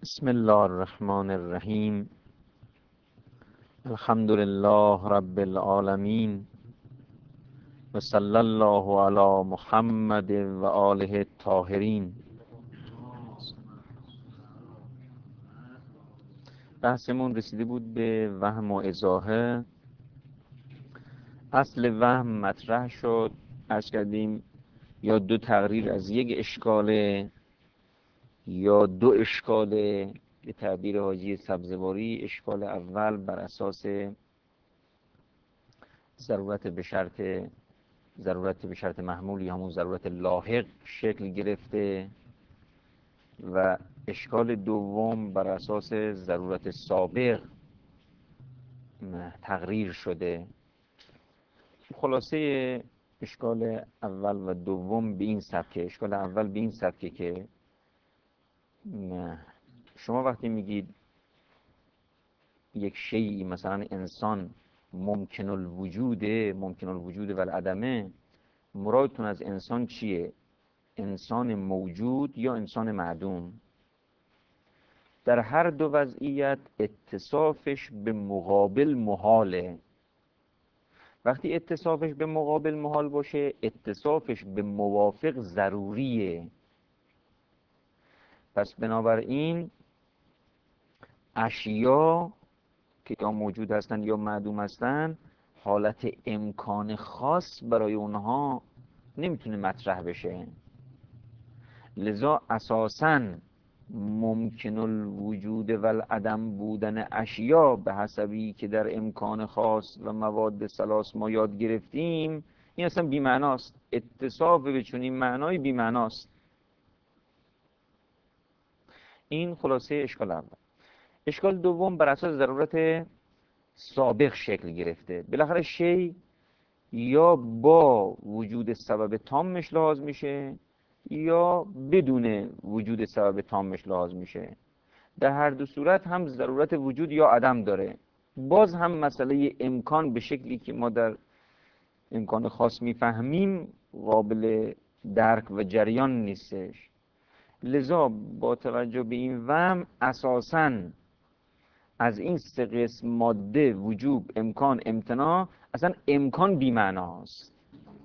بسم الله الرحمن الرحیم. الحمد لله رب العالمین و صلی الله علی محمد و آله الطاهرین. بحثمون رسیده بود به وهم و ازاحه. اصل وهم مطرح شد، عرض کردیم یا دو تقریر از یک اشکاله یا دو اشکاله. به تعبیر حاجی سبزواری، اشکال اول بر اساس ضرورت به شرط محمول یا همون ضرورت لاحق شکل گرفته و اشکال دوم بر اساس ضرورت سابق تقریر شده. خلاصه اشکال اول و دوم به این سبکه. اشکال اول به این سبکه که شما وقتی میگید یک شیئی مثلا انسان ممکن الوجود و العدمه، مرادتون از انسان چیه؟ انسان موجود یا انسان معدوم؟ در هر دو وضعیت اتصافش به مقابل محاله. وقتی اتصافش به مقابل محال باشه، اتصافش به موافق ضروریه. پس بنابراین اشیا که یا موجود هستن یا معدوم هستن، حالت امکان خاص برای اونها نمیتونه مطرح بشه. لذا اساساً ممکن الوجود و العدم بودن اشیا به حسبی که در امکان خاص و مواد ثلاث ما یاد گرفتیم، این اصلا بی‌معناست. اتصاف به چنین معنای بی‌معناست. این خلاصه اشکال اول. اشکال دوم بر اساس ضرورت سابق شکل گرفته. بالاخره شی یا با وجود سبب تامش لحاظ میشه یا بدون وجود سبب تامش لحاظ میشه. در هر دو صورت هم ضرورت وجود یا عدم داره. باز هم مسئله امکان به شکلی که ما در امکان خاص میفهمیم قابل درک و جریان نیستش. لذا با توجه به این وهم اساساً از این سه قسم ماده، وجوب، امکان، امتناع، اصلا امکان بی‌معناست.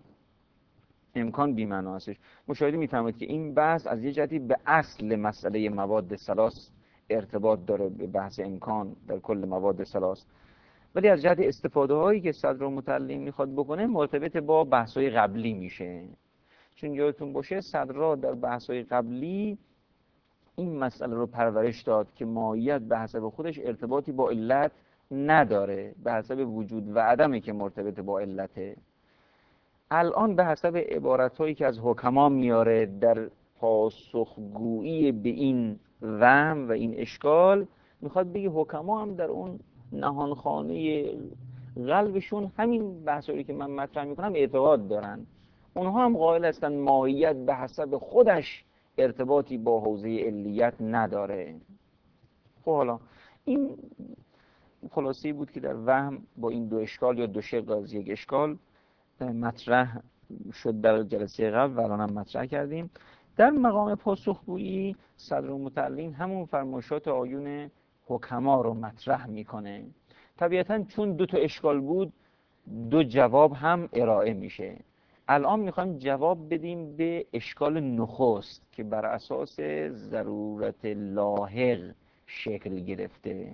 امکان بی‌معناست. مشاهده می‌فرمایید که این بحث از یه جهتی به اصل مسئله مواد ثلاث ارتباط داره، به بحث امکان در کل مواد ثلاث، ولی از جهت استفاده هایی که صدرالمتعلم میخواد بکنه مرتبط با بحث های قبلی میشه. چون یادتون باشه صدرا در بحث های قبلی این مسئله رو پرورش داد که ماهیت به حسب خودش ارتباطی با علت نداره، به حسب وجود و عدمه که مرتبط با علته. الان به حسب عبارتهایی که از حکما میاره در پاسخگویی به این وهم و این اشکال، میخواد بگه حکما هم در اون نهانخانه قلبشون همین بحثایی که من مطرح میکنم اعتقاد دارن. اونها هم قائل هستن ماهیت به حسب خودش ارتباطی با حوزه علیت نداره. خب حالا این خلاصه‌ای بود که در وهم با این دو اشکال یا دو شق از یک اشکال مطرح شد در جلسه قبل و الان هم مطرح کردیم. در مقام پاسخگویی صدرالمتعلم همون فرمایشات آیون حکما رو مطرح میکنه. طبیعتاً چون دو تا اشکال بود، دو جواب هم ارائه میشه. الان میخوایم جواب بدیم به اشکال نخست که بر اساس ضرورت لاحق شکل گرفته.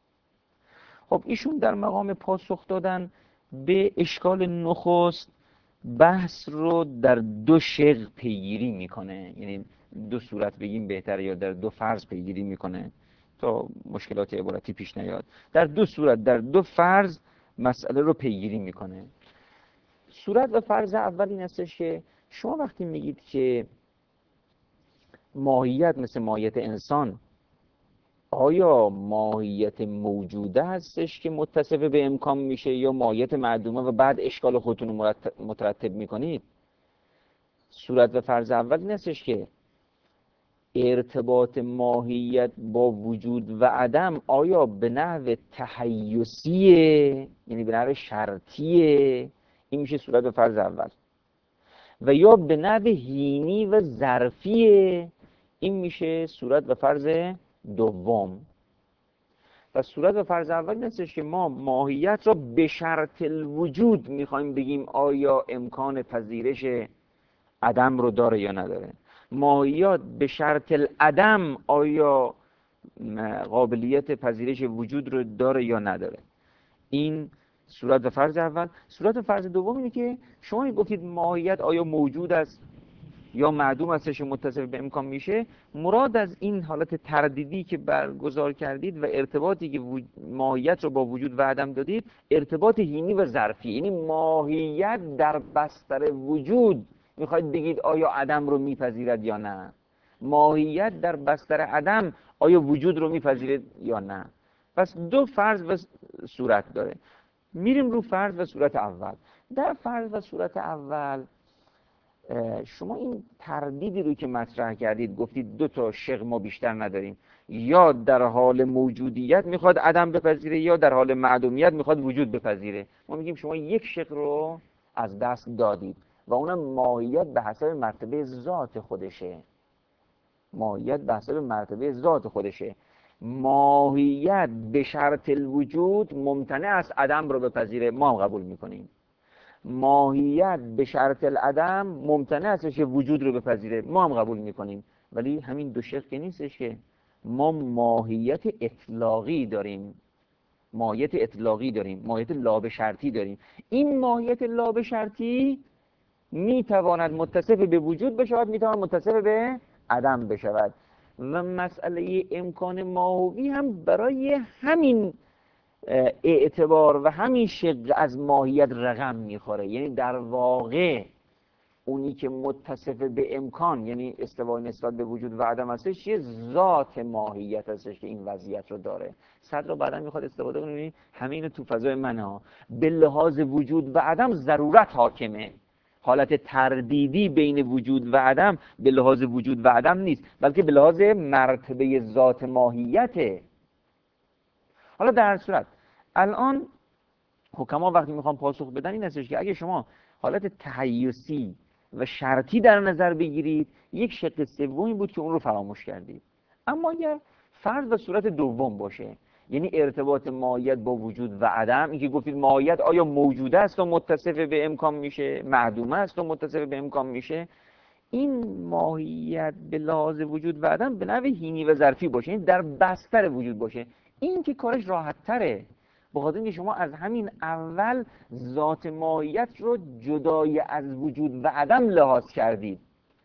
خب ایشون در مقام پاسخ دادن به اشکال نخست بحث رو در دو شق پیگیری میکنه، یعنی دو صورت بگیم بهتره یا در دو فرض پیگیری میکنه تا مشکلات عبارتی پیش نیاد. در دو صورت، در دو فرض مسئله رو پیگیری میکنه. صورت و فرض اول این هستش که شما وقتی میگید که ماهیت مثل ماهیت انسان، آیا ماهیت موجوده هستش که متصف به امکان میشه یا ماهیت معدومه و بعد اشکال خودتون رو مترتب میکنید؟ صورت و فرض اول این هستش که ارتباط ماهیت با وجود و عدم آیا به نحو تحیزیه، یعنی به نحو شرطیه، این میشه صورت و فرض اول، و یا به نحو حینی و ظرفیه، این میشه صورت و فرض دوم. و صورت و فرض اول این هستش که ما ماهیت را به شرط الوجود میخوایم بگیم آیا امکان پذیرش عدم رو داره یا نداره. ماهیت به شرط العدم آیا قابلیت پذیرش وجود رو داره یا نداره. این صورت و فرض اول. صورت و فرض دوم اینه که شما گفتید ماهیت آیا موجود است یا معدوم هستش متصف به امکان میشه. مراد از این حالت تردیدی که برگزار کردید و ارتباطی که ماهیت رو با وجود و عدم دادید، ارتباط حینی و ظرفی، یعنی ماهیت در بستر وجود میخواید بگید آیا عدم رو میپذیرد یا نه. ماهیت در بستر عدم آیا وجود رو میپذیرد یا نه. پس دو فرض و صورت داره. میریم رو فرض و صورت اول. در فرض و صورت اول شما این تردیدی رو که مطرح کردید، گفتید دو تا شق ما بیشتر نداریم، یا در حال موجودیت میخواد عدم بپذیره یا در حال معدومیت میخواد وجود بپذیره. ما میگیم شما یک شق رو از دست دادید و اونم ماهیت به حسب مرتبه ذات خودشه. ماهیت به حسب مرتبه ذات خودشه. ماهیت به شرط الوجود ممتنع است عدم رو بپذیره، ما هم قبول میکنیم. ماهیت به شرط العدم ممتنع استش که وجود رو بپذیره، ما هم قبول میکنیم. ولی همین دو شق که نیستش که ما ماهیت اطلاقی داریم، ماهیت اطلاقی داریم، ماهیت لابشرطی داریم. این ماهیت لابشرطی میتواند متصف به وجود بشود، میتواند متصف به عدم بشود. و مسئله امکان ماهوی هم برای همین اعتبار و همین شق از ماهیت رقم میخوره. یعنی در واقع اونی که متصف به امکان، یعنی استوای نسبت به وجود و عدم هستش، یه ذات ماهیت هستش که این وضعیت رو داره. صدر رو بعدا میخواد استفاده کنه. همین تو فضای منها به لحاظ وجود و عدم ضرورت حاکمه. حالت تردیدی بین وجود و عدم به لحاظ وجود و عدم نیست، بلکه به لحاظ مرتبه ذات ماهیته. حالا در هر صورت الان حکما وقتی میخوان پاسخ بدن این هستش که اگه شما حالت تهیوسی و شرطی در نظر بگیرید، یک شق سومی بود که اون رو فراموش کردید. اما اگر فرض و صورت دوم باشه، یعنی ارتباط ماهیت با وجود و عدم، اینکه گفتید ماهیت آیا موجوده است و متصف به امکان میشه، معدومه است و متصف به امکان میشه، این ماهیت به لحاظ وجود و عدم به نوع حینی و ظرفی باشه، یعنی در بستر وجود باشه. این که کارش راحت تره، بخاطر اینکه شما از همین اول ذات ماهیت رو جدای از وجود و عدم لحاظ کردید.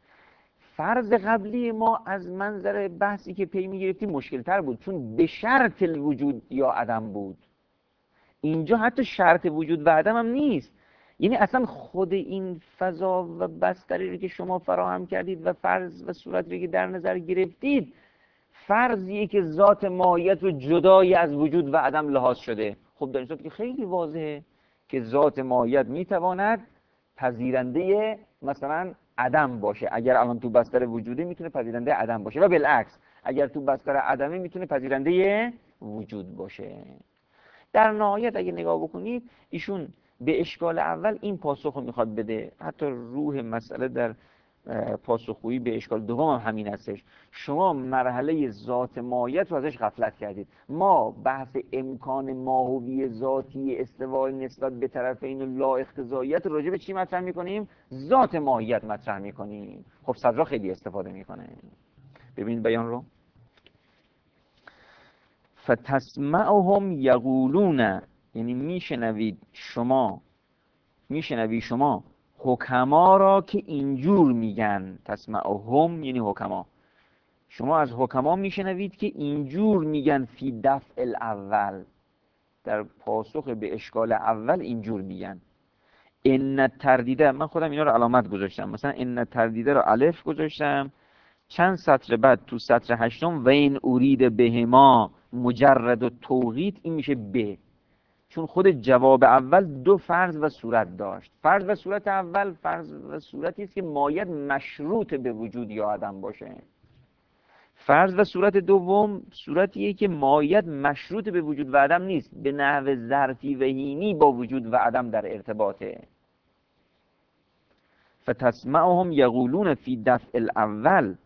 فرض قبلی ما از منظر بحثی که پی می‌گرفتیم مشکل تر بود، چون به شرط الوجود یا عدم بود. اینجا حتی شرط وجود و عدم هم نیست. یعنی اصلا خود این فضا و بستری رو که شما فراهم کردید و فرض و صورتی رو که در نظر گرفتید، فرضیه که ذات ماهیت رو جدای از وجود و عدم لحاظ شده. خب در این صورت که خیلی واضحه که ذات ماهیت میتواند پذیرنده مثلا عدم باشه. اگر الان تو بستر وجوده میتونه پذیرنده عدم باشه، و بالعکس اگر تو بستر عدمه میتونه پذیرنده وجود باشه. در نهایت اگه نگاه بکنید، ایشون به اشکال اول این پاسخ رو میخواد بده. حتی روح مسئله در پاسخگویی به اشکال دوم هم همین هستش. شما مرحله ذات ماهیت رو ازش غفلت کردید. ما بحث امکان ماهوی ذاتی استوای نسبت به طرفین و لا اقتضاییت راجع به چی مطرح میکنیم؟ ذات ماهیت مطرح میکنیم. خب صدرا خیلی استفاده میکنه. ببینید بیان رو. فتسمعهم یقولون، یعنی میشنوی شما حکما را که اینجور میگن. تسمعهم یعنی حکما. شما از حکما میشنوید که اینجور میگن فی دفع الاول، در پاسخ به اشکال اول اینجور میگن. ان تردیده، من خودم اینا رو علامت گذاشتم، مثلا ان تردیده رو الف گذاشتم، چند سطر بعد تو سطر هشتم و این اورید بهما مجرد و توقیت، این میشه ب، چون خود جواب اول دو فرض و صورت داشت. فرض و صورت اول فرض و صورتی است که ماهیت مشروط به وجود یا عدم باشه. فرض و صورت دوم صورتیه که ماهیت مشروط به وجود و عدم نیست، به نحو ظرفی و حینی با وجود و عدم در ارتباطه. فتسمعهم یقولون فی دفع الاول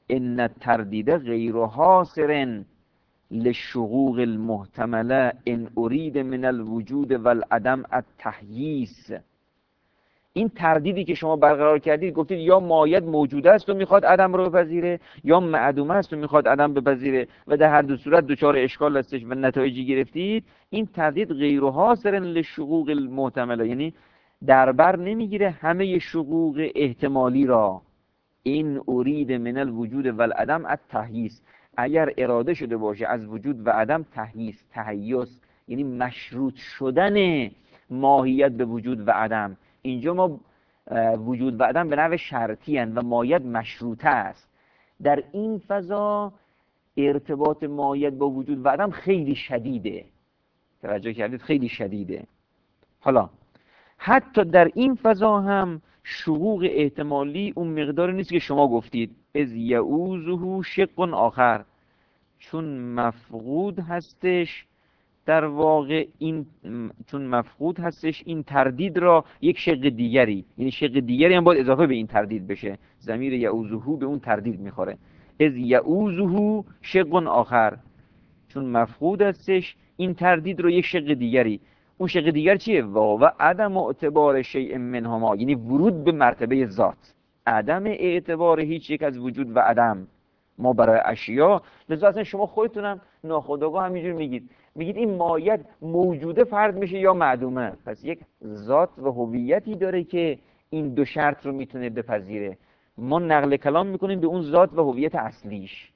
ان التردید غیر حاصر للشقوق المحتمله ان اريد من الوجود والعدم التحییس. این تردیدی که شما برقرار کردید، گفتید یا مایت موجود است و میخواد عدم رو بپذیره، یا معدوم است و میخواد عدم بپذیره، و در هر دو صورت دچار اشکال هستش و نتایجی گرفتید. این تردید غیر حاصر للشقوق المحتمله، یعنی در بر نمیگیره همه شقوق احتمالی را. این ارید من الوجود والعدم التحییس، اگر اراده شده باشه از وجود و عدم تحییس، تحییس یعنی مشروط شدن ماهیت به وجود و عدم. اینجا ما وجود و عدم به نحو شرطی هستند و ماهیت مشروطه است. در این فضا ارتباط ماهیت با وجود و عدم خیلی شدیده. توجه کردید؟ خیلی شدیده. حالا حتی در این فضا هم شقوق احتمالی اون مقدار نیست که شما گفتید. از یعوزه شق آخر، چون مفقود هستش در واقع این، چون مفقود هستش این تردید را یک شق دیگری، یعنی شق دیگری هم باید اضافه به این تردید بشه. ضمیر یعوزه به اون تردید میخوره. از یعوزه شق آخر، چون مفقود هستش این تردید رو یک شق دیگری. اون شق دیگر چیه؟ و عدم اعتبار شیء منهما، یعنی ورود به مرتبه ذات، عدم اعتبار هیچ یک از وجود و عدم ما برای اشیا. لذا اصلا شما خودتونم ناخودآگاه همینجور میگید این مایت موجوده فرض میشه یا معدومه، پس یک ذات و هویتی داره که این دو شرط رو میتونه بپذیره. ما نقل کلام میکنیم به اون ذات و هویت اصلیش.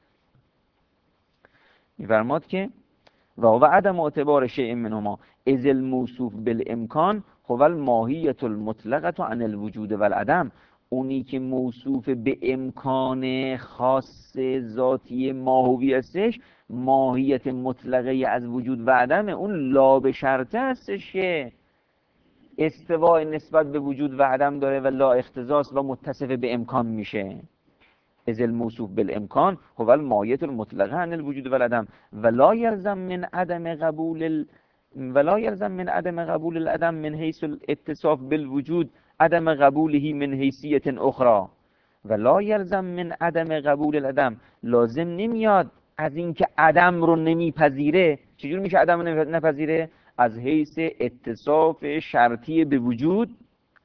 میفرماد که و عدم اعتبار شیء منهما اذ الموصوف بالامکان هو الماهیة المطلقة عن الوجود والعدم. اونی که موصوف به امکان خاص ذاتی ماهوی هستش، ماهیت مطلقه از وجود و عدم، اون لا به شرطه هستش که استواء نسبت به وجود و عدم داره و لا اختصاص و متصف به امکان میشه. از الموصوف بالامکان هو الماهیة المطلقه عن الوجود والعدم ولا يلزم من عدم قبول العدم من حيث الاتصاف بالوجود عدم قبوله من حیثیت اخرى. ولا يلزم من عدم قبول العدم، لازم نمیاد از اینکه عدم رو نمیپذیره. چجور میشه عدم رو نپذیره؟ از حیث اتصاف شرطی به وجود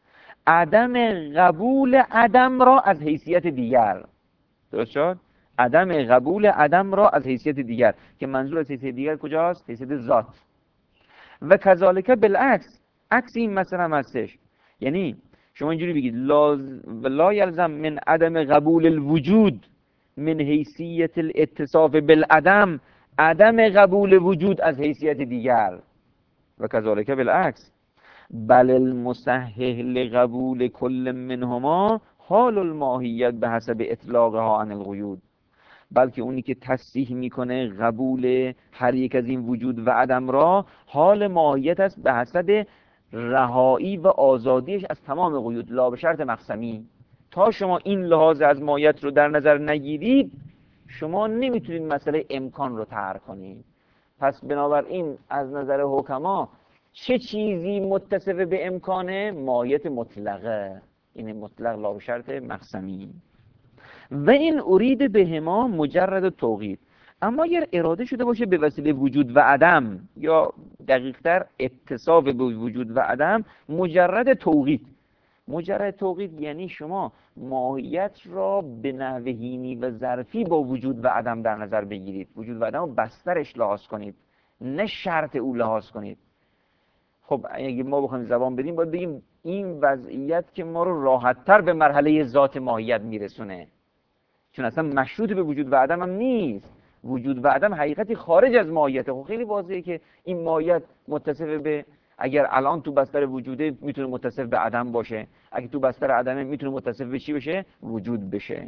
عدم قبول عدم را از حیثیت دیگر. درست شد؟ عدم قبول عدم را از حیثیت دیگر، که منظور از حیثیت دیگر کجاست؟ حیثیت ذات. و کذالک بالعکس، عکس این مسئله هم هستش. یعنی شما اینجوری بگید لا یلزم من عدم قبول الوجود من حیثیت الاتصاف بالعدم عدم قبول وجود از حیثیت دیگر. و کذالک بالعکس بل المصحح لقبول کل منهما حال الماهیت به حسب اطلاقها عن القیود. بلکه اونی که تصحیح میکنه قبول هر یک از این وجود و عدم را، حال ماهیت است به حسب رهایی و آزادیش از تمام قیود، لا به شرط مقسمی. تا شما این لحاظ از ماهیت رو در نظر نگیرید، شما نمیتونید مسئله امکان رو طرح کنید. پس بنابراین از نظر حکما چه چیزی متصف به امکانه؟ ماهیت مطلقه، این مطلق لا به شرط مقسمی. و این ارید بهما مجرد توقید. اما اگر اراده شده باشه به وسیله وجود و عدم، یا دقیق‌تر اتصاف به وجود و عدم، مجرد توقید. مجرد توقید یعنی شما ماهیت را به نحو حینی و ظرفی با وجود و عدم در نظر بگیرید. وجود و عدم رو بسترش لحاظ کنید، نه شرط او لحاظ کنید. خب اگه ما بخوایم زبان بدیم، باید بگیم این وضعیت که ما رو راحت‌تر به مرحله ذات ماهیت میرسونه، چون اصلا مشروط به وجود و عدم هم نیست. وجود و عدم حقیقتی خارج از ماهیته. خب خیلی واضحه که این ماهیت متصف به، اگر الان تو بستر وجوده میتونه متصف به عدم باشه، اگه تو بستر عدمه میتونه متصف به چی بشه؟ وجود بشه.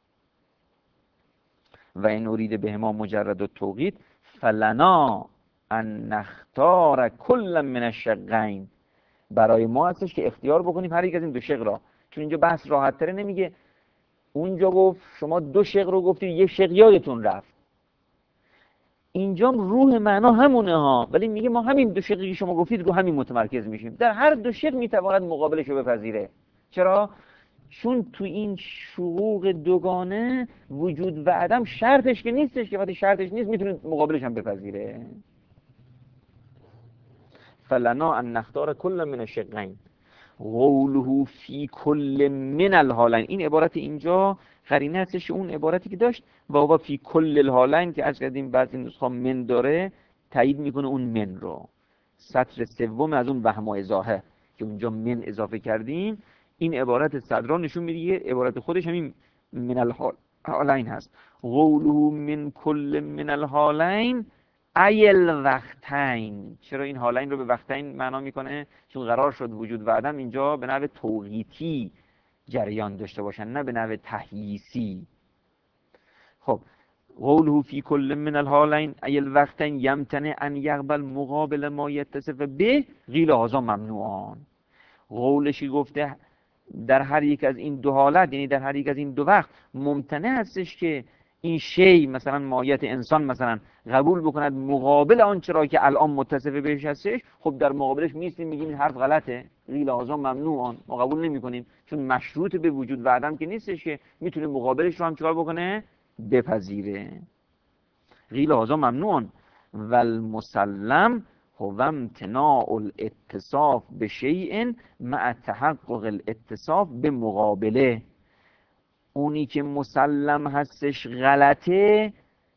و این ارید بهما مجرد التوقید فلنا ان نختار کل من الشقین. برای ما هستش که اختیار بکنیم هر یک از این دو شق را. چون اینجا بحث راحت تره، نمیگه اونجا گفت شما دو شق رو گفتید، یک شق یادتون رفت. اینجا روح معنا همونه ها، ولی میگه ما همین دو شقی که شما گفتید رو همین متمرکز میشیم. در هر دو شق میتواند مقابلش رو بپذیره. چرا؟ چون تو این شقوق دوگانه وجود و عدم شرطش که نیستش، که وقتی شرطش نیست میتونه مقابلش هم بپذیره. فلنا ان نختار کل من الشقین قوله فی کل من الحالین. این عبارت اینجا قرینه هستش اون عبارتی که داشت و هو فی کل الحالین که از قدیم بعضی نسخه من داره تایید میکنه اون من رو. سطر سوم از اون وهم و ازاحه که اونجا من اضافه کردیم، این عبارت صدرا نشون میده عبارت خودش همین من الحالین هست. قوله من کل من الحالین ایل وقتین. چرا این حالین رو به وقتین معنا میکنه؟ چون قرار شد وجود و عدم اینجا به نحو توقیتی جریان داشته باشن، نه به نحو تحییسی. خب قوله فی کل من الحالین ایل وقتین یمتنع ان یقبل مقابل ما یتصف به قیل هذا ممنوعان. قولشی گفته در هر یک از این دو حالت، یعنی در هر یک از این دو وقت ممتنع هستش که این شی مثلا ماهیت انسان مثلا قبول بکند مقابل آن چرا که الان متصف بهش هستش. خب در مقابلش میستیم میگیم این حرف غلطه، قیل هذا ممنوعان، ما قبول نمی‌کنیم چون مشروط به وجود و عدم که نیستش که میتونه مقابلش رو هم چیکار بکنه؟ بپذیره. قیل هذا ممنوعان و المسلم هو امتناع الاتصاف بشیء مع تحقق الاتصاف به مقابله. اونی که مسلم هستش غلطه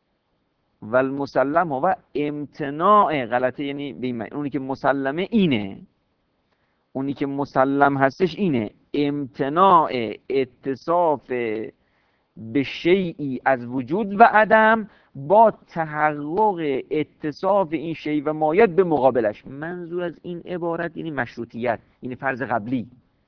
و المسلم هو امتناع غلطه، یعنی اونی که مسلمه اینه، اونی که مسلم هستش اینه امتناع اتصاف به شیئی از وجود و عدم با تحقق اتصاف این شیء و مایت به مقابلش. منظور از این عبارت یعنی مشروطیت، یعنی فرض قبلی.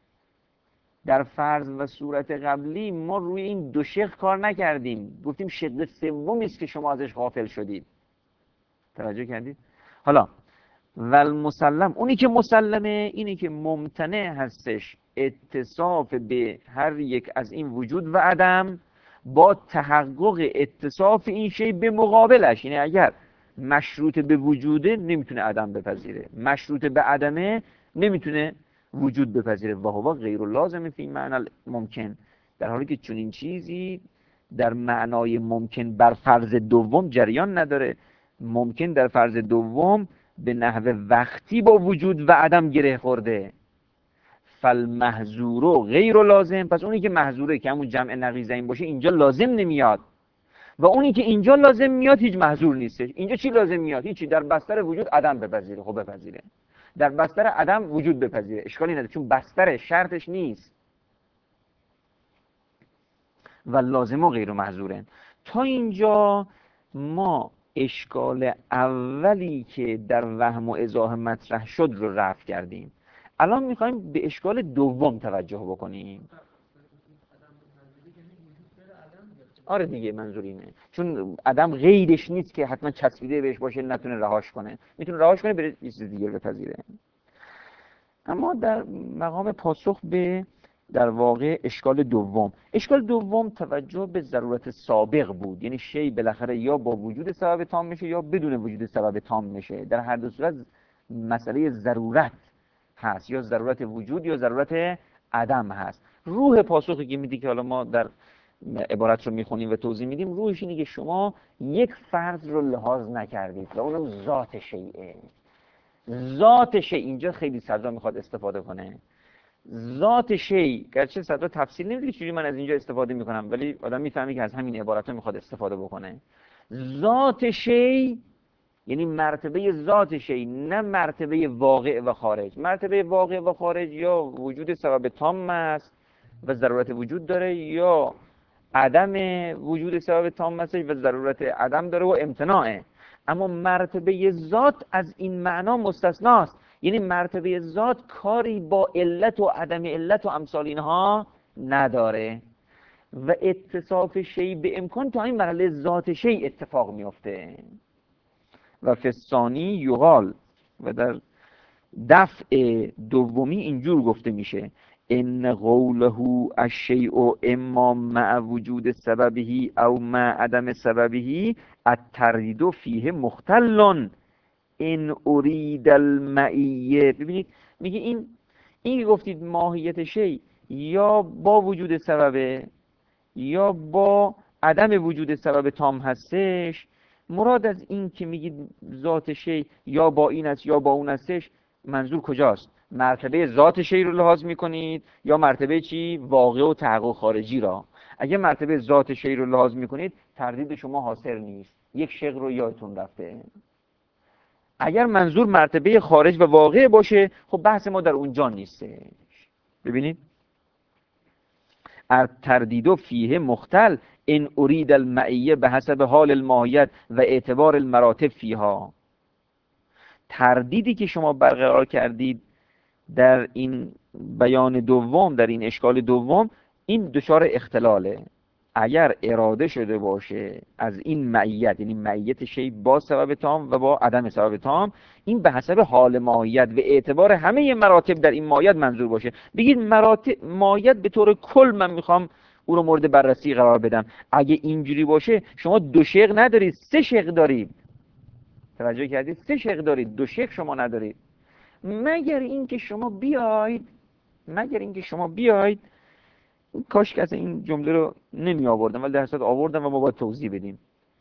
در فرض و صورت قبلی ما روی این دو شق کار نکردیم، گفتیم شق سومی است که شما ازش غافل شدید. توجه کردید؟ حالا و المسلم، اونی که مسلمه اینی که ممتنع هستش اتصاف به هر یک از این وجود و عدم با تحقق اتصاف این شی به مقابلش. یعنی اگر مشروط به وجوده نمیتونه عدم بپذیره، مشروط به عدمه نمیتونه وجود بپذیره. و هو غیر لازم فی معنی ممکن، در حالی که چنین چیزی در معنای ممکن بر فرض دوم جریان نداره. ممکن در فرض دوم به نحو وقتی با وجود و عدم گره خورده. فالمحظور غیر لازم، پس اونی که محظوره که همون جمع نقیضین باشه اینجا لازم نمیاد و اونی که اینجا لازم میاد هیچ محظور نیستش. اینجا چی لازم میاد؟ هیچی. در بستر وجود عدم بپذیره، خب بپذیره. در بستر عدم وجود بپذیره، اشکالی نداره چون بستر شرطش نیست. و لازم و غیر محظورن. تا اینجا ما اشکال اولی که در وهم و ایضاح مطرح شد رو رفع کردیم. الان میخوایم به اشکال دوم توجه بکنیم. آره دیگه، منظور اینه چون عدم غیرش نیست که حتما چسبیده بهش باشه نتونه رهاش کنه، میتونه رهاش کنه بره یه چیز دیگه بپذیره. اما در مقام پاسخ به در واقع اشکال دوم توجه به ضرورت سابق بود، یعنی شی بالاخره یا با وجود سبب تام میشه یا بدون وجود سبب تام میشه. در هر دو صورت مسئله ضرورت هست، یا ضرورت وجود یا ضرورت عدم هست. روح پاسخی که میدی که حالا ما در عبارت رو میخونیم و توضیح میدیم، روحش اینه که شما یک فرض رو لحاظ نکردید و اونم ذات شیئه. ذات شی اینجا خیلی صدرا میخواد استفاده کنه. ذات شی گرچه صدرا تفصیل نمیده چجوری من از اینجا استفاده میکنم، ولی آدم میفهمی که از همین عبارت ها میخواد استفاده بکنه. ذات شی یعنی مرتبه ذات شی، نه مرتبه واقع و خارج. مرتبه واقع و خارج یا وجود سبب تام است و ضرورت وجود داره، یا عدم وجود سبب تام است و ضرورت عدم داره و امتناعه. اما مرتبه ذات از این معنا مستثناست، یعنی مرتبه ذات کاری با علت و عدم علت و امثال اینها نداره و اتصاف شی به امکان تا این مرحله ذات شی اتفاق میفته. و فستانی یقال، و در دفع دومی اینجور گفته میشه ان قوله الشیء اما مع وجود سببه او مع عدم سببه التردید فیه مختل ان ارید المعیه. ببینید میگه این که گفتید ماهیت شی یا با وجود سببه یا با عدم وجود سبب تام هستش. مراد از این که میگید ذات شی یا با این است یا با اون هستش، منظور کجاست؟ مرتبه ذات شی رو لحاظ میکنید یا مرتبه چی؟ واقع و تحقق خارجی را؟ اگه مرتبه ذات شی رو لحاظ میکنید تردید شما حاصل نیست، یک شق رو یادتون رفته. اگر منظور مرتبه خارج و واقع باشه خب بحث ما در اونجا نیستش. ببینید التردید فیه مختل ان ارید المعیه به حسب حال الماهیت و اعتبار المراتب فیها. تردیدی که شما برقرار کردید در این بیان دوم، در این اشکال دوم، این دچار اختلاله. اگر اراده شده باشه از این معیت، یعنی معیت شی با سبب تام و با عدم سبب تام، این به حسب حال ماهیت و اعتبار همه مراتب در این ماهیت منظور باشه. بگید مراتب ماهیت به طور کل من میخوام او رو مورد بررسی قرار بدم. اگه اینجوری باشه شما دو شق ندارید، سه شق دارید. توجه کردید؟ سه شق دارید، دو شق شما ندارید. مگر اینکه شما بیاید کاش که اصلا این جمله رو نمی آوردم، ولی در صورت آوردم و ما باید توضیح بدیم.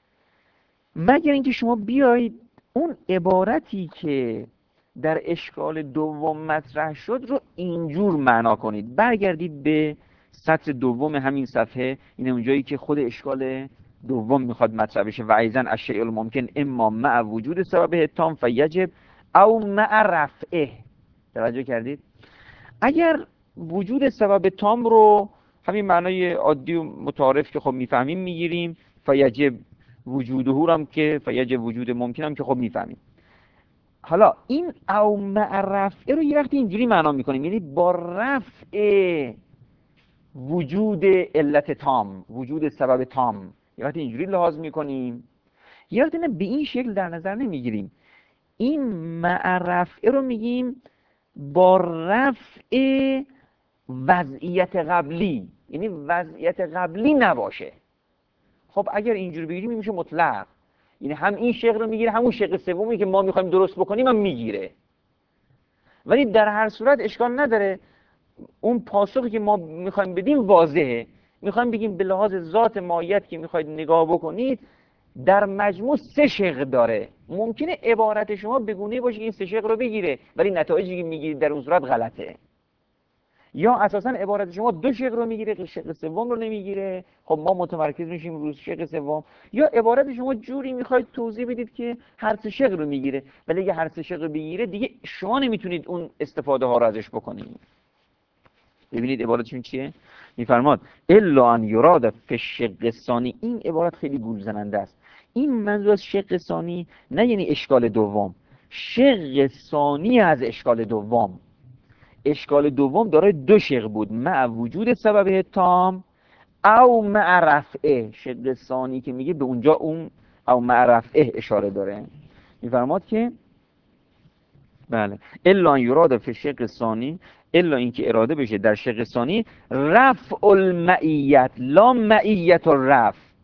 مگر اینکه شما بیایید اون عبارتی که در اشکال دوم مطرح شد رو اینجور معنا کنید. برگردید به سطر دوم همین صفحه، این اونجایی که خود اشکال دوم میخواد مطرح بشه. و ایضا الشیء الممکن اما مع وجود سبب تام فیجب او مع رفعه. توجه کردید؟ اگر وجود سبب تام رو همین معنای عادی و متعارف که خب میفهمیم میگیریم، فیجب وجوده هم که فیجب وجود ممکن هم که خب میفهمیم. حالا این او مع رفعه رو یه وقتی اینجوری معنا میکنیم، یعنی با رفع وجود علت تام، وجود سبب تام، یه وقتی اینجوری لحاظ میکنیم. یه وقتی به این شکل در نظر نمیگیریم. این مع رفعه رو میگیم با رفع وضعیت قبلی، یعنی وضعیت قبلی نباشه. خب اگر اینجوری بگیریم میشه مطلق، یعنی هم این شق رو میگیره همون شق سومی که ما میخوایم درست بکنیم هم میگیره. ولی در هر صورت اشکال نداره، اون پاسخی که ما میخوایم بدیم واضحه. میخوایم بگیم به لحاظ ذات ماهیت که میخواید نگاه بکنید در مجموع سه شق داره. ممکنه عبارت شما بگونه باشه که این سه شق رو بگیره، ولی نتایجی که میگیرید در اون صورت غلطه. یا اساسا عبارت شما دو شق رو میگیره، شق سوم رو نمیگیره، خب ما متمرکز میشیم روی شق سوم. یا عبارت شما جوری میخواید توضیح بدید که هر سه شق رو میگیره، ولی اگه هر سه شق رو بگیره دیگه شما نمیتونید اون استفاده ها رو ازش بکنید. ببینید عبارتشون چیه؟ میفرماد الا ان یراد فی الشق ثانی. این عبارت خیلی گول زننده است. این منظور از شق ثانی نه یعنی اشکال دوم، شق ثانی از اشکال دوم. اشکال دوم دارای دو شق بود، مع وجود سبب تام او مع رفعه. شق ثانی که میگه به اونجا اون او مع رفعه اشاره داره. میفرماد که بله الا ان یراد فی الشق ثانی، الا اینکه اراده بشه در شق ثانی رفع المعیت لا معیت الرفع.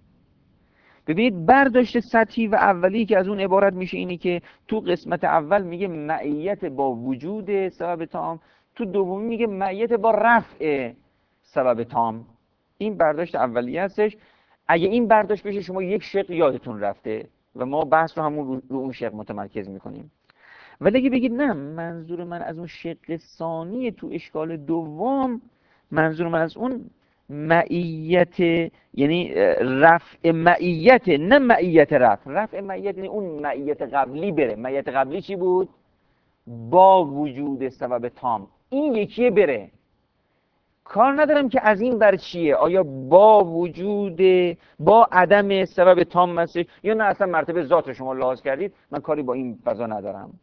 ببینید برداشت سطحی و اولی که از اون عبارت میشه اینی که تو قسمت اول میگه معیت با وجود سبب تام، تو دومی میگه معیت با رفع سبب تام. این برداشت اولی هستش. اگه این برداشت بشه شما یک شق یادتون رفته و ما بحث رو همون رو اون شق متمرکز میکنیم. ولی اگه بگید نه منظور من از اون شق ثانی تو اشکال دوم، منظور من از اون معیت یعنی رفع معیت، نه معیت رفع معیت یعنی اون معیت قبلی بره. معیت قبلی چی بود؟ با وجود سبب تام. این یکیه بره. کار ندارم که از این بر چیه، آیا با وجود با عدم سبب تام هستش یا نه اصلا مرتبه ذات شما لحاظ کردید، من کاری با این فضا ندارم.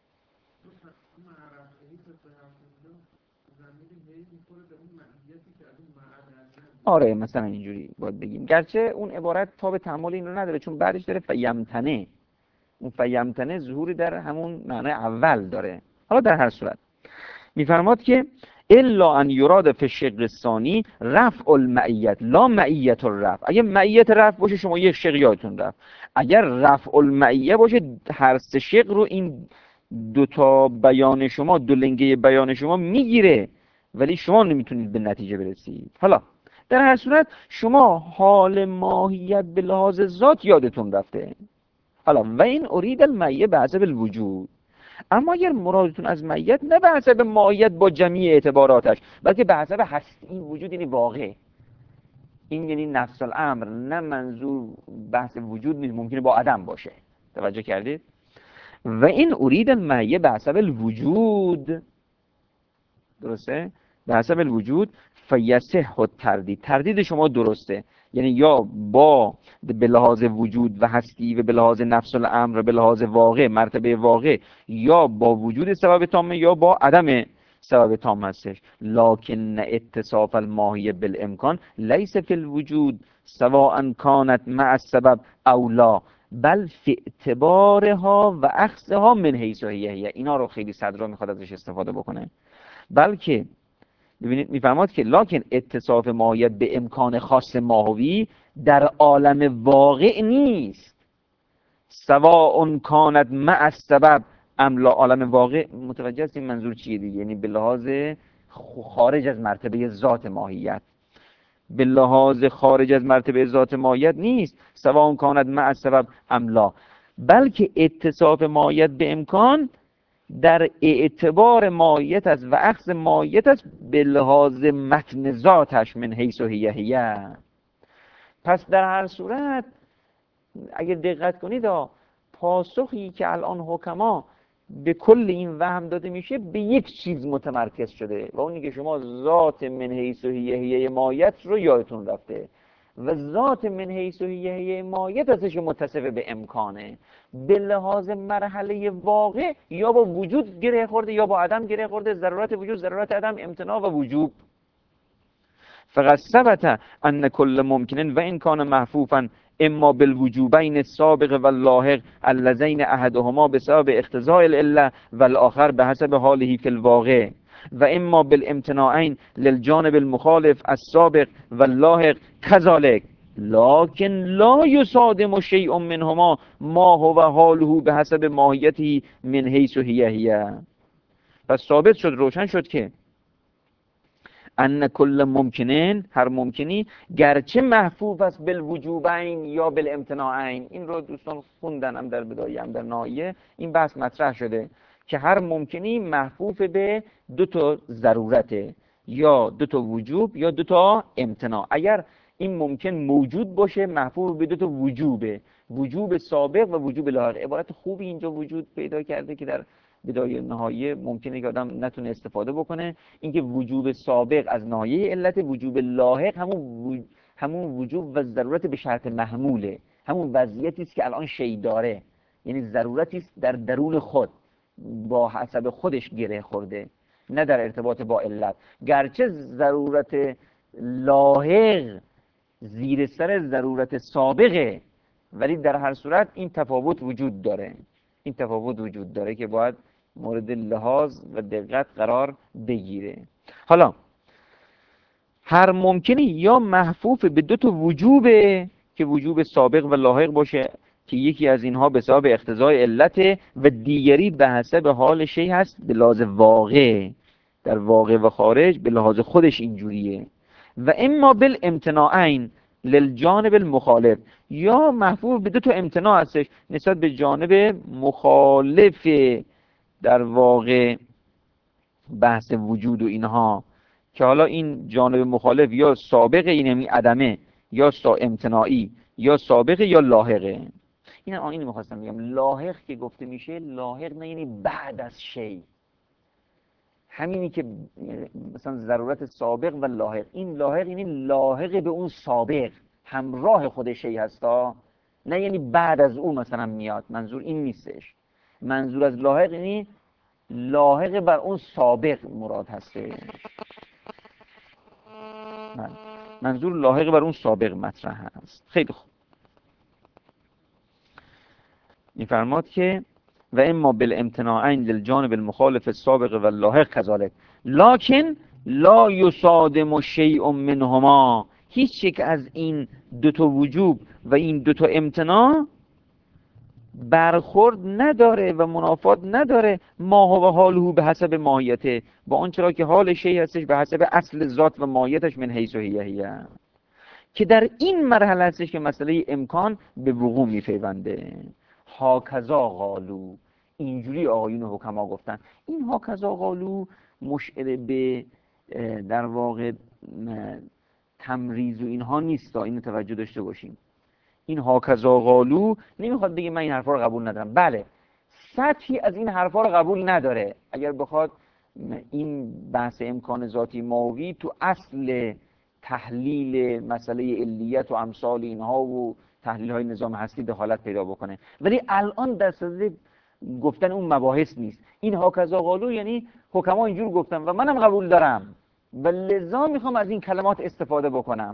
آره مثلا اینجوری باید بگیم، گرچه اون عبارت تاب تحمل این رو نداره، چون بعدش داره فیمتنه. اون فیمتنه ظهوری در همون معنی اول داره. حالا در هر صورت میفرماد که الا ان یراد فی الشق الثانی رفع المعیت لا معیت الرفع. اگه معیت رفع باشه شما یک شق یادتون رفت. اگر رفع المعیه باشه هر سه شق رو این دو تا بیان شما، دو لنگه بیان شما میگیره. ولی شما نمیتونید به نتیجه برسید. حالا در هر صورت شما حال ماهیت به لحاظ ذات یادتون رفته. حالا و این ارید المیه به حسب الوجود، اما اگر مرادتون از میت نه به حسب ماهیت با جمعی اعتباراتش، بلکه به حسب هستی، این وجود یعنی واقع، این یعنی نفس الامر، نه منظور بحث وجود نیست، ممکنه با عدم باشه. توجه کردید؟ و این ارید المیه به حسب الوجود، درسته؟ به حسب الوجود فیصح التردید، تردید شما درسته، یعنی یا با به لحاظ وجود و هستی و به لحاظ نفس الامر و به لحاظ واقع، مرتبه واقع، یا با وجود سبب تامه یا با عدم سبب تام هستش. لکن اتصاف الماهیه بالامکان لیس فی الوجود سواء کانت مع السبب او لا، بل فی اعتبارها و اخذها من حیث هی. اینا رو خیلی صدرا میخواد ازش استفاده بکنه. بلکه ببینید میفرماد که لکن اتصاف ماهیت به امکان خاص ماهوی در عالم واقع نیست، سواء کانت مع السبب ام لا. عالم واقع متوجه هستیم منظور چیه دیگه؟ یعنی به لحاظ خارج از مرتبه ذات ماهیت، به لحاظ خارج از مرتبه ذات ماهیت نیست، سواء کانت مع السبب ام لا، بلکه اتصاف ماهیت به امکان در اعتبار ماهیت است و اخذ ماهیت است به لحاظ متن ذاتش من حیث هی. پس در هر صورت اگر دقت کنید پاسخی که الان حکما به کل این وهم داده میشه به یک چیز متمرکز شده و اونی که شما ذات من حیث هی ماهیت رو یادتون رفته و ذات من حیث هی ماهیت ازش متصف به امکانه، به لحاظ مرحله واقع یا با وجود گره خورده یا با عدم گره خورده، ضرورت وجود، ضرورت عدم، امتناع و وجوب. فقط ثبت ان کل ممکن و این کان محفوفا اما بالوجوبین السابق و اللاحق اللذین احدهما بسبب اقتضاء العله و الاخر به حسب حاله فی الواقع و اما بالامتناعین للجانب المخالف السابق و اللاحق كذلك لكن لا يصادم شيء منهما ما هو حاله به حسب ماهیته من حیث هی. پس ثابت شد، روشن شد که ان کل ممکنین، هر ممکنی، گرچه محفوف است بالوجوبین یا بالامتناعین. این رو دوستان خوندن هم در بدایه هم در نهایه این بحث مطرح شده که هر ممکنی محفوف به دو تا ضرورته، یا دو تا وجوب یا دو تا امتناع. اگر این ممکن موجود باشه محفوظ به دو تا وجوبه، وجوب سابق و وجوب لاحق. عبارت خوبی اینجا وجود پیدا کرده که در بدایه نهایه ممکنه که آدم نتونه استفاده بکنه. اینکه وجوب سابق از ناحیه علت، وجوب لاحق همون وجوب و ضرورت به شرط محموله، همون وضعیتی است که الان شی داره، یعنی ضرورتی است در درون خود با حسب خودش گره خورده، نه در ارتباط با علت. گرچه ضرورت لاحق زیر سر ضرورت سابقه، ولی در هر صورت این تفاوت وجود داره، این تفاوت وجود داره که باید مورد لحاظ و دقت قرار بگیره. حالا هر ممکنی یا محفوف به دو تا وجوبه که وجوب سابق و لاحق باشه که یکی از اینها به سبب اقتضای علت و دیگری به حسب حال شی هست به لحاظ واقع، در واقع و خارج به لحاظ خودش اینجوریه. و اما بالامتناعین للجانب المخالف، یا محفوظ به دو تا امتناع هستش نسبت به جانب مخالف در واقع بحث وجود و اینها، که حالا این جانب مخالف یا سابقه، این یعنی عدمه، یا امتناعی، یا سابقه یا لاحقه. این میخواستم بگم، لاحق که گفته میشه، لاحق نه یعنی بعد از شی، همینی که مثلا ضرورت سابق و لاحق، این لاحق یعنی لاحق به اون سابق، همراه خود شی هستا، نه یعنی بعد از اون مثلا میاد. منظور این نیستش، منظور از لاحق یعنی لاحق بر اون سابق مراد هسته. منظور لاحق بر اون سابق مطرح هست. خیلی خوب، میفرماد که و اما بالامتناعین للجانب المخالف السابق و اللاحق كذلك لكن لا يصادم شيء منهما، هیچ یک از این دو تا وجوب و این دو تا امتناع برخورد نداره و منافات نداره ما و حاله به حسب ماهیته، با آنچه را که حال شی هستش به حسب اصل ذات و ماهیتش من حیث و هیه، که در این مرحله هستش که مسئله امکان به وقوع میپیونده. هاکذا قالو، اینجوری آقایون حکما گفتن. این هاکذا قالو مشعر به در واقع تمریز و اینها نیست، اینو توجه داشته باشیم. این هاکذا قالو نمیخواد بگه من این حرفا رو قبول ندارم. بله، سطحی از این حرفا رو قبول نداره. اگر بخواد این بحث امکان ذاتی ماهوی تو اصل تحلیل مسئله علیت و امثال اینها و تحلیل های نظام هستی دخالت پیدا بکنه، ولی الان در صدد گفتن اون مباحث نیست. این هاکذا قالو یعنی حکما اینجور گفتن و منم قبول دارم و لذا میخوام از این کلمات استفاده بکنم.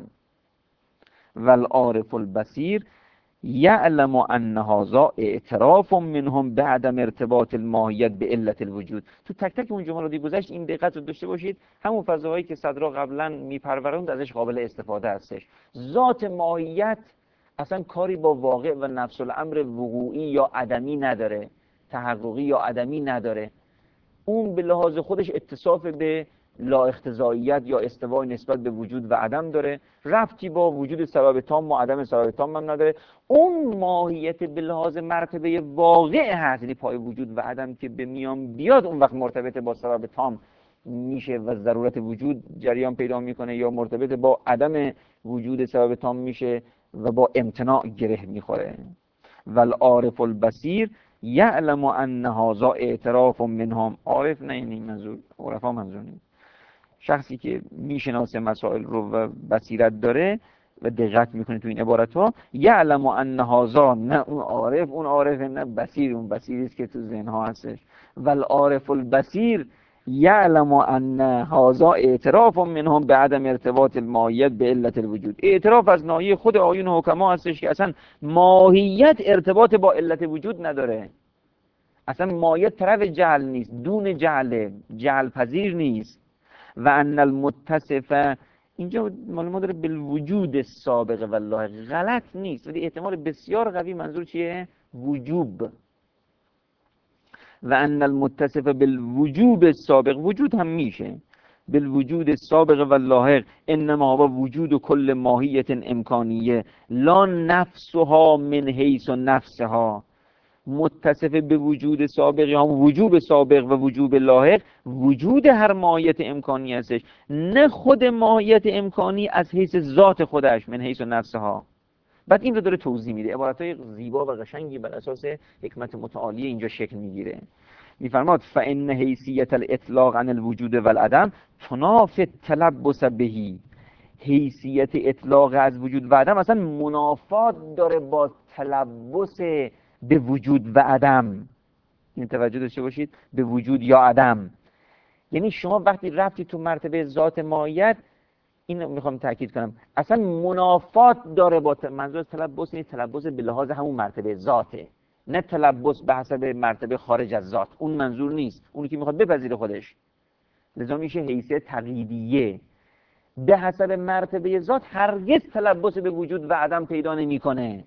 والعارف البصیر یعلم ان هذا اعتراف منهم بعدم ارتباط الماهیت به علت الوجود. تو تک تک اون جملات گذشت این دقت رو داشته باشید، همون فضاهایی که صدرا قبلا میپروروند ازش قابل استفاده هستش. ذات ماهیت اصلا کاری با واقع و نفس الامر وقوعی یا عدمی نداره، تحققی یا عدمی نداره. اون به لحاظ خودش اتصاف به لا اختزاییت یا استوا نسبت به وجود و عدم داره، ربطی با وجود سبب تام و عدم سبب تام هم نداره. اون ماهیت به لحاظ مرتبه واقع هست، یعنی پای وجود و عدم که به میان بیاد اون وقت مرتبط با سبب تام میشه و ضرورت وجود جریان پیدا میکنه، یا مرتبط با عدم وجود سبب تام میشه و با امتناع گره میخوره. والعارف البصیر یعلم ان هذا اعتراف منهم. عارف نه یعنی منظور عرفا، منظور نیست. شخصی که میشناسه مسائل رو و بصیرت داره و دقت میکنه تو این عبارت ها، یعلم ان هذا، نه اون عارف، اون عارف نه بصیر، اون بصیری است که تو ذهن ها هستش. والعارف البصیر یعلم ان هذا اعتراف منهم بعدم ارتباط الماهیت به علت الوجود. اعتراف از ناحیه خود آیون حکما هستش که اصلا ماهیت ارتباط با علت وجود نداره، اصلا ماهیت طرف جعل نیست، دون جعل، جعل پذیر نیست. و ان المتصف، اینجا مال ما داره بالوجود سابق والله، غلط نیست ولی احتمال بسیار قوی منظور چیه؟ وجوب. و ان المتصف بالوجوب السابق، وجود هم میشه، بالوجود السابق واللاحق انما هو وجود کل ماهیت امکانیه لا نفسها من حیث نفسها. متصف به وجود سابق یا وجوب سابق و وجوب لاحق، وجود هر ماهیت امکانی هستش، نه خود ماهیت امکانی از حیث ذات خودش من حیث نفسها. بعد این رو داره توضیح میده، عبارتهای زیبا و قشنگی بر اساس حکمت متعالیه اینجا شکل میگیره. میفرماد فان حیثیت الاطلاق عن الوجود والعدم تنافی التلبس بهی. حیثیت اطلاق از وجود و عدم اصلا منافات داره با تلبس به وجود و عدم. این توجه داشته باشید، به وجود یا عدم. یعنی شما وقتی رفتی تو مرتبه ذات ماهیت، این میخوام تاکید کنم، اصلا منافات داره با منظور تلبس، یعنی تلبس به لحاظ همون مرتبه ذاته، نه تلبس به حسب مرتبه خارج از ذات. اون منظور نیست، اونی که میخواد بپذیره خودش. لذا میشه حیثیت تقییدیه، به حسب مرتبه ذات هرگز تلبس به وجود و عدم پیدا نمیکنه.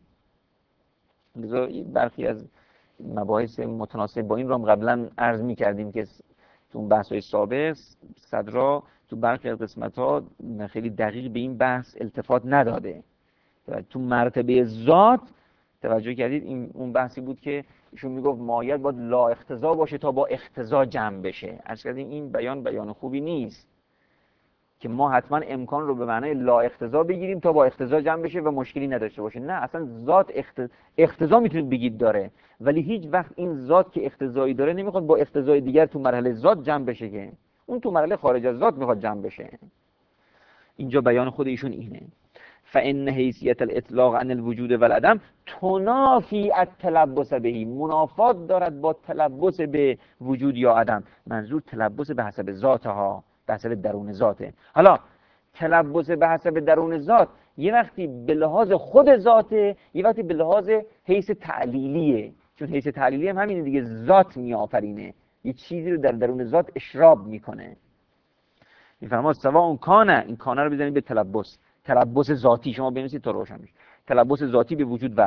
لذا برخی از مباحث متناسب با این رو هم قبلا عرض می‌کردیم که تو اون بحث‌های سابق صدرا تو برخی از قسمت‌ها خیلی دقیق به این بحث التفات نداده. تو مرتبه ذات توجه کردید، این اون بحثی بود که ایشون میگفت ماهیت باید لا اختزا باشه تا با اختزا جمع بشه. عرض کردیم این بیان خوبی نیست که ما حتما امکان رو به معنای لا اختزا بگیریم تا با اختزا جمع بشه و مشکلی نداشته باشه. نه، اصلا ذات اختزا میتونید بگید داره، ولی هیچ وقت این ذات که اختزایی داره نمیخواد با اختزای دیگر تو مرحله ذات جمع بشه، که اون تو مرحله خارج از ذات میخواد جمع بشه. اینجا بیان خود ایشون اینه، فان حیثیت الاطلاق عن الوجود والعدم تنافی التلبس بهی، منافات دارد با تلبس به وجود یا عدم. منظور تلبس به حسب ذاتها، به حسب درون ذاته. حالا تلبس به حسب درون ذات یه وقتی به لحاظ خود ذاته، یه وقتی به لحاظ حیث تعلیلیه، چون حیث تعلیلی هم همینه دیگه، ذات میآفرینه، یه چیزی رو در درون ذات اشراب میکنه. میفرماد سوا اون کانه، این کانه رو بزنید به تلبس، تلبس ذاتی، شما بنویسید تا روشن بشه، تلبس ذاتی به وجود و عدم.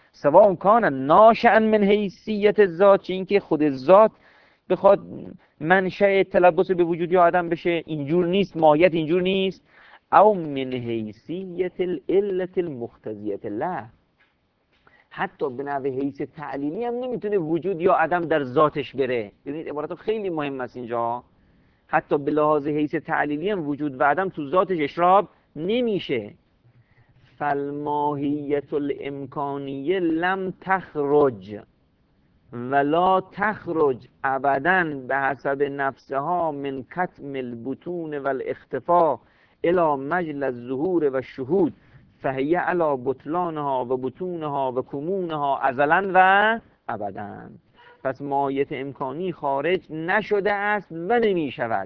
سواء کان ناشئا من حیثیت ذات، چه اینکه خود ذات بخواد منشأ تلبس به وجود یا عدم بشه، اینجور نیست، ماهیت اینجور نیست. او من حیثیت العلت المقتضیت له، حتی به نحو حیث تعلیلی هم نمیتونه وجود یا عدم در ذاتش بره. ببینید عبارت خیلی مهم است اینجا. حتی به لحاظ حیث تعلیلی هم وجود و عدم تو ذاتش اشراب نمیشه. فالماهیت الامکانیه لم تخرج ولا تخرج ابدا به حسب نفسها من کتم البطون والاختفاء الى مجل الظهور و الشهود، فهی علی بطلانها و بطونها و کمونها ازلا و ابدا. پس ماهیت امکانی خارج نشده است و نمی شود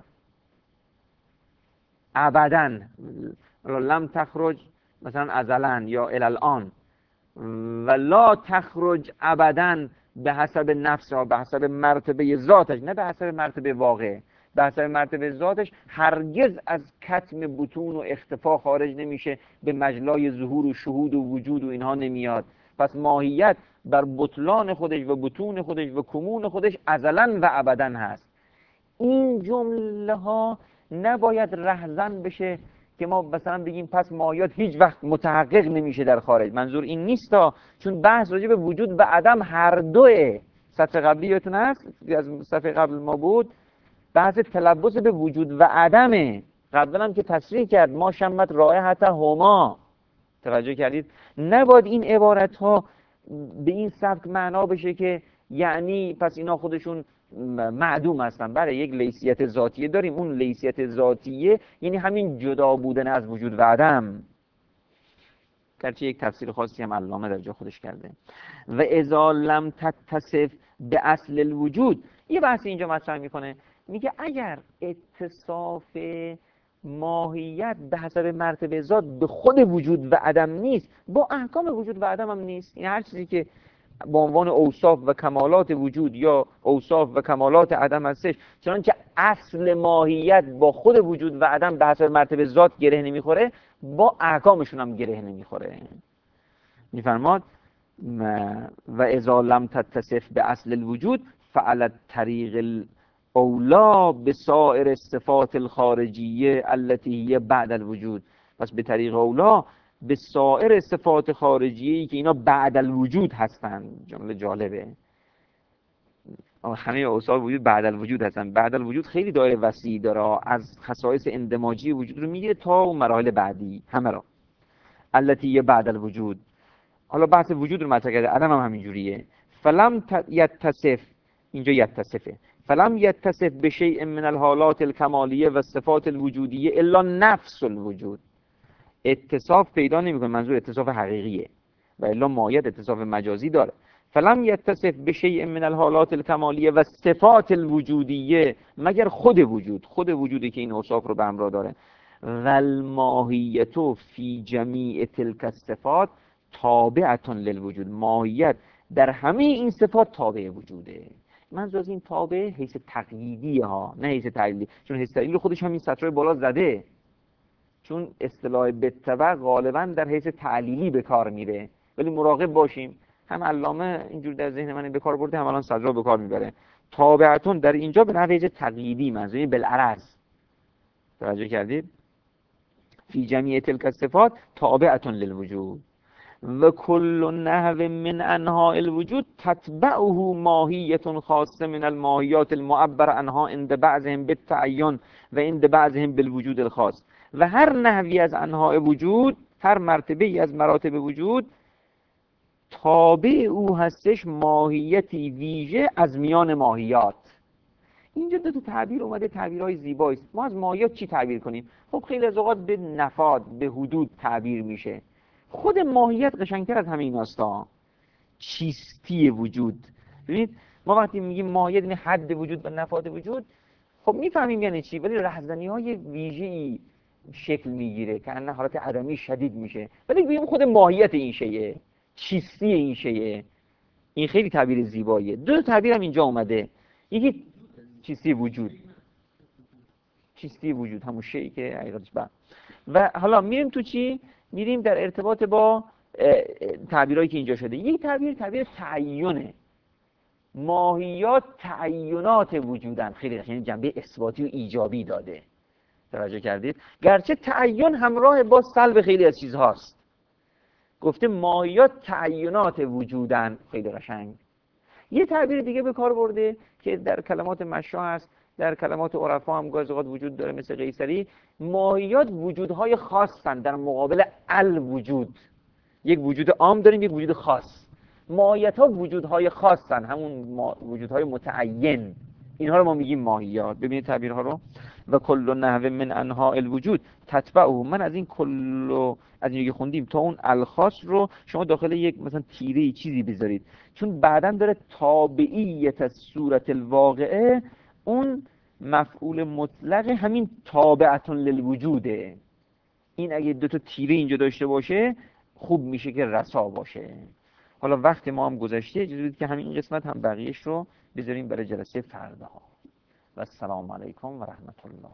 ابدا. لم تخرج مثلا ازلا یا الالان، و لا تخرج ابدا به حسب نفسها، به حسب مرتبه ذاتش، نه به حسب مرتبه واقع، به حسب مرتبه ذاتش هرگز از کتم بطون و اختفا خارج نمیشه، به مجلای ظهور و شهود و وجود و اینها نمیاد. پس ماهیت بر بطلان خودش و بطون خودش و کمون خودش ازلا و ابدا هست. این جمله ها نباید رهزن بشه که ما مثلا بگیم پس ماهیت هیچ وقت متحقق نمیشه در خارج. منظور این نیستا، چون بحث راجع به وجود و عدم هر دوه. صفحه قبلی یادتون هست، از صفحه قبل ما بود، بحث تلبس به وجود و عدمه. قبلا هم که تصریح کرد ما شمت رائحت هما، توجه کردید؟ نباید این عبارت ها به این سبک معنا بشه که یعنی پس اینا خودشون معدوم هستن. برای یک لیسیت ذاتیه داریم، اون لیسیت ذاتیه یعنی همین جدا بودن از وجود و عدم. گرچه یک تفسیر خاصی هم علامه در جا خودش کرده. و اذا لم تتصف به اصل الوجود، یه بحث اینجا مطرح میکنه، میگه اگر اتصاف ماهیت به حسب مرتبه ذات به خود وجود و عدم نیست، با احکام وجود و عدم هم نیست. این هر چیزی که با عنوان اوصاف و کمالات وجود یا اوصاف و کمالات عدم هستش، چنانچه اصل ماهیت با خود وجود و عدم به حسب مرتبه ذات گره نمیخوره، با احکامشون هم گره نمیخوره. میفرماد و اذا لم تتصف به اصل الوجود فعلى الطریق اولا به سایر الصفات الخارجیه التي هي بعد الوجود. پس به طریق اولا به سایر صفات خارجیه‌ای که اینا بعد الوجود هستند. جمله جالبه، همه اوصاف وجود بعد الوجود هستن. بعد الوجود خیلی دایره وسیعی داره، از خصایص اندماجی وجود رو میگیره تا مراحل بعدی همه را. التي هي بعد الوجود. حالا بحث وجود رو مطرح کرده، عدم هم همینجوریه. فلم یتصف، اینجا یتصفه، فلم یتصف به شیء من الحالات الکمالیه و صفات الوجودیه الا نفس الوجود. اتصاف پیدا نمیکنه، منظور اتصاف حقیقیه، و الا ماهیت اتصاف مجازی داره. فلم یتصف به شیء من الحالات الکمالیه و صفات الوجودیه، مگر خود وجود، خود وجودی که این اوصاف رو به همراه داره. و الماهیت فی جمیع تلک الصفات تابعه للوجود، ماهیت در همه این صفات تابع وجوده. منظور از این تابع حیث تقییدی ها، نه حیث تعلیلی، چون حیث تعلیلی خودش هم این سطرهای بالا زده، چون اصطلاح بالطبع غالبا در حیث تعلیلی به کار میره. ولی مراقب باشیم، هم علامه اینجور در ذهن من به کار برده، هم الان صدرا به کار میبره. تابعتون در اینجا به نحو حیث تقییدی، منظوری بالعرض. توجه کردید؟ فی جمیع تلک الصفات تابعه للوجود و کل نحو من انواع الوجود تتبعه ماهیت خاصه من الماهیات المعبر عنها عند بعضهم بالتعین و عند بعضهم بالوجود الخاص. و هر نحوی از انواع وجود، هر مرتبه ای از مراتب وجود، تابع او هستش ماهیتی ویژه از میان ماهیات. اینجا دو تا تعبیر اومده، تعبیرهای زیبایی است. ما از ماهیات چی تعبیر کنیم؟ خب خیلی از اوقات به نفاد، به حدود تعبیر میشه. خود ماهیت قشنگتر از همه ایناستا. چیستی وجود. ببینید ما وقتی میگیم ماهیت یعنی حد وجود و نفاد وجود، خب میفهمیم یعنی چی، ولی رهزنی‌های ویژه‌ای شکل میگیره که ان حالت عدمی شدید میشه. ولی بگیم خود ماهیت این شیء، چیستی این شیء، این خیلی تعبیر زیباییه. دو تعبیر هم اینجا اومده. یکی چیستی وجود، چیستی وجود همون شیئی که حقیقتش و حالا میریم تو چی؟ میریم در ارتباط با تعبیرایی که اینجا شده. یک تعبیر تعینه. ماهیات تعینات وجودن. خیلی یعنی جنبه اثباتی و ایجابی داده. توجه کردید؟ گرچه تعین همراه با سلب خیلی از چیزهاست. گفته ماهیات تعینات وجودن. خیلی قشنگ. یه تعبیر دیگه به کار برده که در کلمات مشاع هست، در کلمات عرفا هم گاهی اوقات وجود داره، مثل قیصری. ماهیات وجودهای خاصن در مقابل الوجود. یک وجود عام داریم، یک وجود خاص. ماهیت ها وجودهای خاصن، همون وجودهای متعین. اینها رو ما میگیم ماهیات. ببینید تعبیرها رو. و کل نحو من انواع الوجود تتبعه. من از این کل از این که خوندیم تا اون الخاص رو شما داخل یک مثلا تیره چیزی بذارید، چون بعداً داره تابعیت از صورت الواقعه. اون مفعول مطلق همین تابعتون للوجوده. این اگه دو تا تیره اینجا داشته باشه خوب میشه که رسا باشه. حالا وقت ما هم گذشته، اجازه بدید که همین قسمت هم بقیهش رو بذاریم برای جلسه فردا. و السلام علیکم و رحمت الله.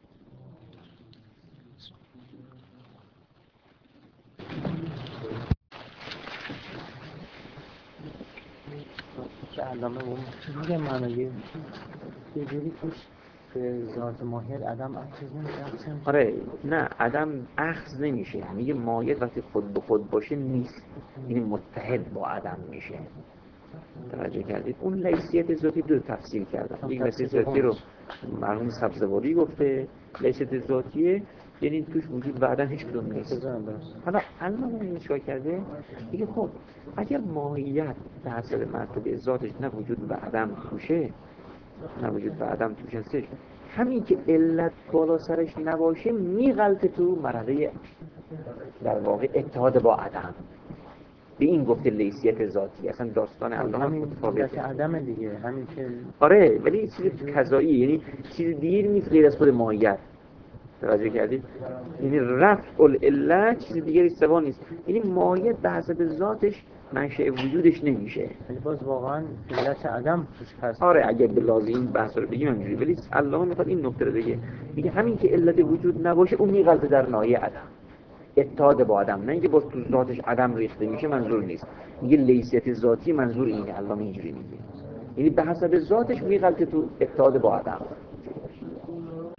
که علامه اون چیزی معنی یه جوری توش به ذات ماهیت عدم اخذ نمیشه. آره نه، عدم اخذ نمیشه. میگه ماهیت وقتی خود به خود باشه نیست، یعنی متحد با عدم میشه. توجه کردید؟ اون لیسیت ذاتی دو تفسیر کردن. یک لیسیت ذاتی رو مرحوم سبزواری گفته، لیسیت ذاتیه یعنی توش وجود بعدن هیچ کدوم نیست. حالا علامه این چیکار کرده؟ میگه خب اگر ماهیت به حسب مرتبه ذاتش نه وجود و عدم توشه، نه وجود و عدم توش هستش، همین که علت بالا سرش نباشه میغلطه تو مرحله در واقع اتحاد با عدم. به این گفته لیسیت ذاتی. اصلا داستان علامه متفاوته. عدم دیگه همین که آره ولی چیز کذایی، یعنی چیز دیگه نیست غیر از خود ماهیت. توجه کردید؟ یعنی رفع العله چیز دیگری سوا نیست. یعنی ماهیت به حسب ذاتش منشأ وجودش نمیشه. ولی باز واقعا علت عدم توش هست. آره اگه به لازم این بحث رو بگیم همینجوری، ولی علامه میخواد این نکته رو بگه. میگه همین که علت وجود نباشه اون میغلطه در ناحیه عدم. اتحاد با عدم، نه اینکه باز تو ذاتش عدم ریخته میشه، منظور نیست. میگه لیسیت ذاتی منظور اینه. علامه اینجوری میگه، یعنی به حسب ذاتش میغلطه تو اتحاد با عدم.